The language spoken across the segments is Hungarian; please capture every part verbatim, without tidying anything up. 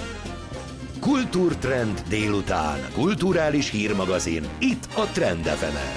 Kultúrtrend délután. Kulturális hírmagazin. Itt a Trend ef emen.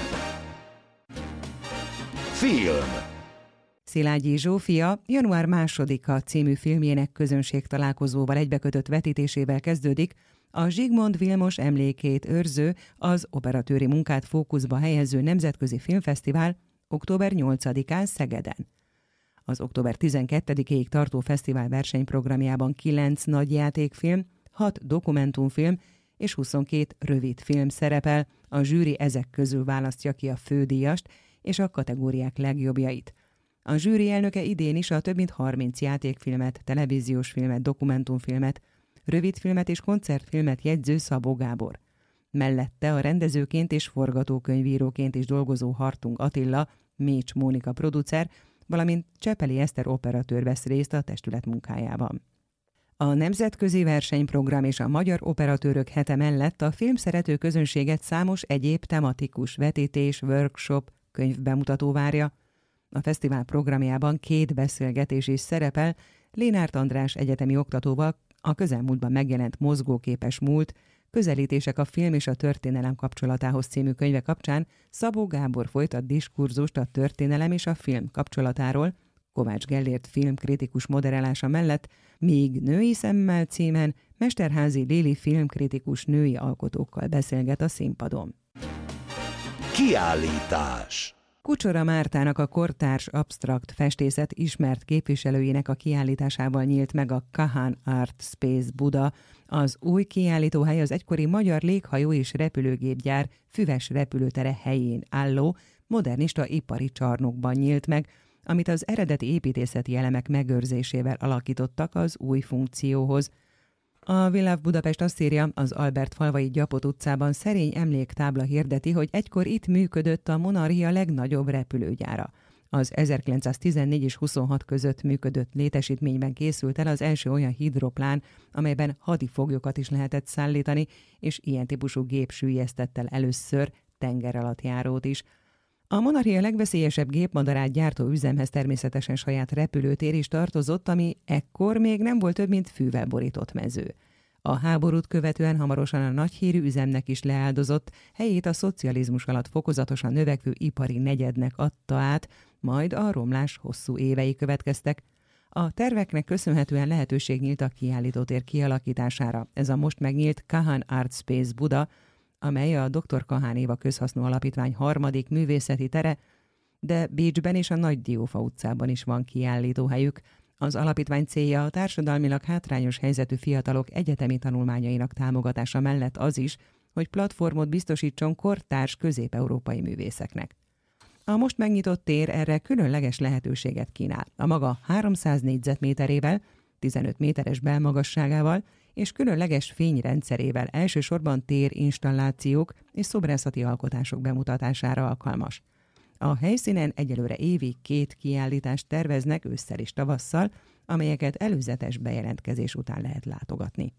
Film. Szilágyi Zsófia január másodika című filmjének közönségtalálkozóval egybekötött vetítésével kezdődik, a Zsigmond Vilmos emlékét őrző, az operatőri munkát fókuszba helyező nemzetközi filmfesztivál október nyolcadikán Szegeden. Az október tizenkettedikéig tartó fesztivál versenyprogramjában kilenc nagy játékfilm, hat dokumentumfilm és huszonkét rövid film szerepel, a zsűri ezek közül választja ki a fődíjast és a kategóriák legjobbjait. A zsűri elnöke idén is a több mint harminc játékfilmet, televíziós filmet, dokumentumfilmet, rövidfilmet és koncertfilmet jegyző Szabó Gábor. Mellette a rendezőként és forgatókönyvíróként is dolgozó Hartung Attila, Mécs Mónika producer, valamint Csepeli Eszter operatőr vesz részt a testület munkájában. A nemzetközi versenyprogram és a magyar operatőrök hete mellett a filmszerető közönséget számos egyéb tematikus vetítés, workshop, könyvbemutató várja. A fesztivál programjában két beszélgetés is szerepel Lénárt András egyetemi oktatóval a közelmúltban megjelent Mozgóképes múlt, közelítések a film és a történelem kapcsolatához című könyve kapcsán Szabó Gábor folytat diskurzust a történelem és a film kapcsolatáról, Kovács Gellért filmkritikus moderálása mellett, míg Női szemmel címen Mesterházy Lili filmkritikus női alkotókkal beszélget a színpadon. Kiállítás. Kucsora Mártának, a kortárs absztrakt festészet ismert képviselőjének a kiállításával nyílt meg a Kahán Art Space Buda. Az új kiállítóhely az egykori magyar léghajó és repülőgépgyár füves repülőtere helyén álló, modernista ipari csarnokban nyílt meg, amit az eredeti építészeti elemek megőrzésével alakítottak az új funkcióhoz. A Viláv Budapest azt írja, az Albert falvai Gyapot utcában szerény emléktábla hirdeti, hogy egykor itt működött a monarchia legnagyobb repülőgyára. Az ezerkilencszáztizennégy és huszonhat között működött létesítményben készült el az első olyan hidroplán, amelyben hadifoglyokat is lehetett szállítani, és ilyen típusú gép süllyesztett el először tengeralattjárót is. A monarchia legveszélyesebb gépmadarát gyártó üzemhez természetesen saját repülőtér is tartozott, ami ekkor még nem volt több, mint fűvel borított mező. A háborút követően hamarosan a nagyhírű üzemnek is leáldozott, helyét a szocializmus alatt fokozatosan növekvő ipari negyednek adta át, majd a romlás hosszú évei következtek. A terveknek köszönhetően lehetőség nyílt a kiállítótér kialakítására. Ez a most megnyílt Kahán Art Space Buda, amely a doktor Kahán Éva Közhasznú Alapítvány harmadik művészeti tere, de Bécsben és a Nagy Diófa utcában is van kiállítóhelyük. Az alapítvány célja a társadalmilag hátrányos helyzetű fiatalok egyetemi tanulmányainak támogatása mellett az is, hogy platformot biztosítson kortárs közép-európai művészeknek. A most megnyitott tér erre különleges lehetőséget kínál. A maga háromszáz négyzetméterével, tizenöt méteres belmagasságával és különleges fényrendszerével elsősorban térinstallációk és szobrászati alkotások bemutatására alkalmas. A helyszínen egyelőre évi két kiállítást terveznek ősszel és tavasszal, amelyeket előzetes bejelentkezés után lehet látogatni.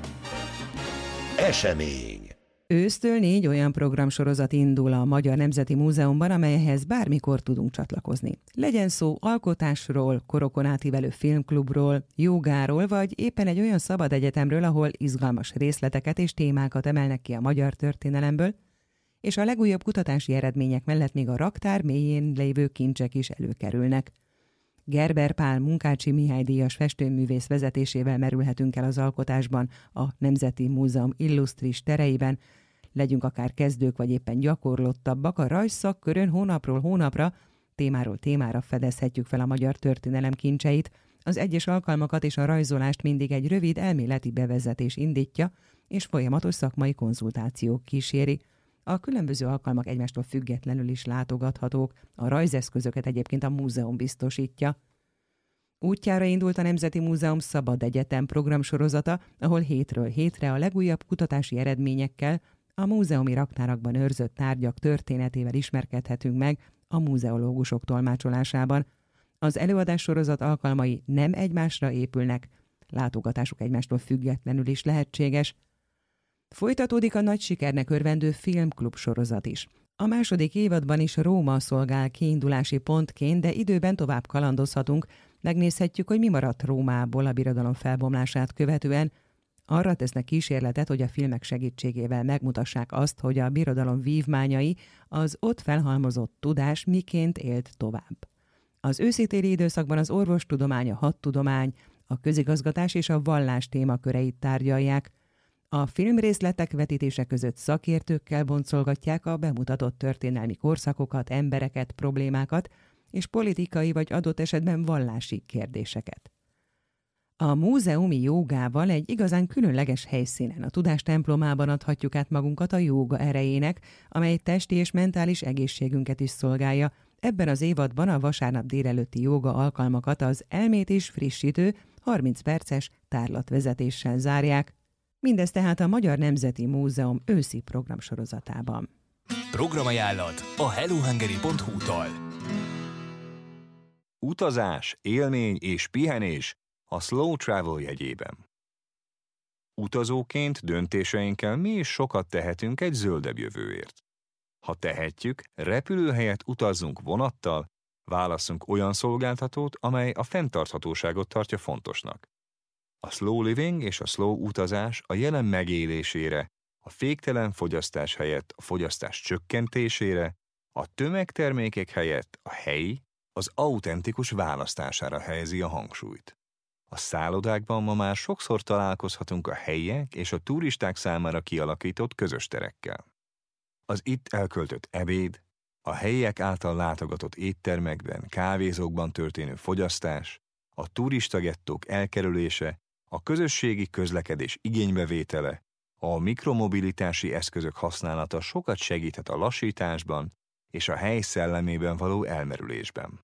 Esemény. Ősztől négy olyan programsorozat indul a Magyar Nemzeti Múzeumban, amelyhez bármikor tudunk csatlakozni. Legyen szó alkotásról, korokon átívelő filmklubról, jogáról, vagy éppen egy olyan szabad egyetemről, ahol izgalmas részleteket és témákat emelnek ki a magyar történelemből, és a legújabb kutatási eredmények mellett még a raktár mélyén lévő kincsek is előkerülnek. Gerber Pál Munkácsi Mihály díjas festőművész vezetésével merülhetünk el az alkotásban a Nemzeti Múzeum illusztris tereiben. Legyünk akár kezdők vagy éppen gyakorlottabbak, a rajzszakkörön hónapról hónapra, témáról témára fedezhetjük fel a magyar történelem kincseit. Az egyes alkalmakat és a rajzolást mindig egy rövid elméleti bevezetés indítja, és folyamatos szakmai konzultációk kíséri. A különböző alkalmak egymástól függetlenül is látogathatók, a rajzeszközöket egyébként a múzeum biztosítja. Útjára indult a Nemzeti Múzeum Szabad Egyetem programsorozata, ahol hétről hétre a legújabb kutatási eredményekkel, a múzeumi raktárakban őrzött tárgyak történetével ismerkedhetünk meg a múzeológusok tolmácsolásában. Az előadássorozat alkalmai nem egymásra épülnek, látogatásuk egymástól függetlenül is lehetséges. Folytatódik a nagy sikernek örvendő filmklub sorozat is. A második évadban is Róma szolgál kiindulási pontként, de időben tovább kalandozhatunk, megnézhetjük, hogy mi maradt Rómából a birodalom felbomlását követően. arra tesznek kísérletet, hogy a filmek segítségével megmutassák azt, hogy a birodalom vívmányai, az ott felhalmozott tudás miként élt tovább. Az őszi-téli időszakban az orvostudomány, a hadtudomány, a közigazgatás és a vallás témaköreit tárgyalják. A filmrészletek vetítése között szakértőkkel boncolgatják a bemutatott történelmi korszakokat, embereket, problémákat és politikai vagy adott esetben vallási kérdéseket. A múzeumi jógával egy igazán különleges helyszínen, a tudás templomában adhatjuk át magunkat a jóga erejének, amely testi és mentális egészségünket is szolgálja. Ebben az évadban a vasárnap délelőtti jóga alkalmakat az elmét is frissítő, harminc perces tárlatvezetéssel zárják. Mindez tehát a Magyar Nemzeti Múzeum őszi programsorozatában. Programajánlat a hellohungary pont hu-tól. Utazás, élmény és pihenés a Slow Travel jegyében. Utazóként döntéseinkkel mi is sokat tehetünk egy zöldebb jövőért. Ha tehetjük, repülő helyett utazzunk vonattal, válasszunk olyan szolgáltatót, amely a fenntarthatóságot tartja fontosnak. A slow living és a slow utazás a jelen megélésére, a féktelen fogyasztás helyett a fogyasztás csökkentésére, a tömegtermékek helyett a helyi, az autentikus választására helyezi a hangsúlyt. A szállodákban ma már sokszor találkozhatunk a helyiek és a turisták számára kialakított közös terekkel. Az itt elköltött ebéd, a helyiek által látogatott éttermekben, kávézókban történő fogyasztás, a turistagettók elkerülése, a közösségi közlekedés igénybevétele, a mikromobilitási eszközök használata sokat segíthet a lassításban és a hely szellemében való elmerülésben.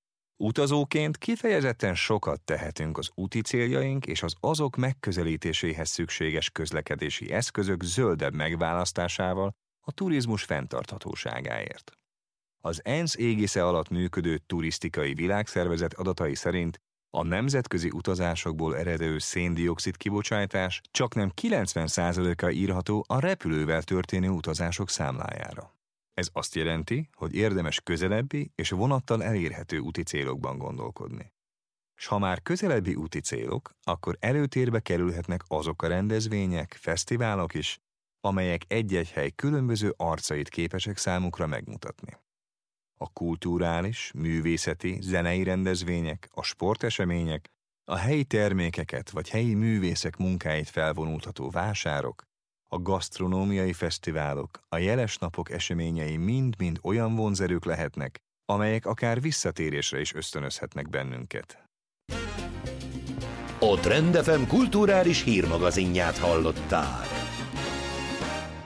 Utazóként kifejezetten sokat tehetünk az úti céljaink és az azok megközelítéséhez szükséges közlekedési eszközök zöldebb megválasztásával a turizmus fenntarthatóságáért. Az ENSZ égisze alatt működő turisztikai világszervezet adatai szerint a nemzetközi utazásokból eredő szén-dioxid kibocsátás csaknem kilencven százaléka írható a repülővel történő utazások számlájára. Ez azt jelenti, hogy érdemes közelebbi és vonattal elérhető úti célokban gondolkodni. S ha már közelebbi úti célok, akkor előtérbe kerülhetnek azok a rendezvények, fesztiválok is, amelyek egy-egy hely különböző arcait képesek számukra megmutatni. A kulturális, művészeti, zenei rendezvények, a sportesemények, a helyi termékeket vagy helyi művészek munkáit felvonultató vásárok, a gasztronómiai fesztiválok, a jeles napok eseményei mind-mind olyan vonzerők lehetnek, amelyek akár visszatérésre is ösztönözhetnek bennünket. A Trend ef em kulturális hírmagazinját hallották.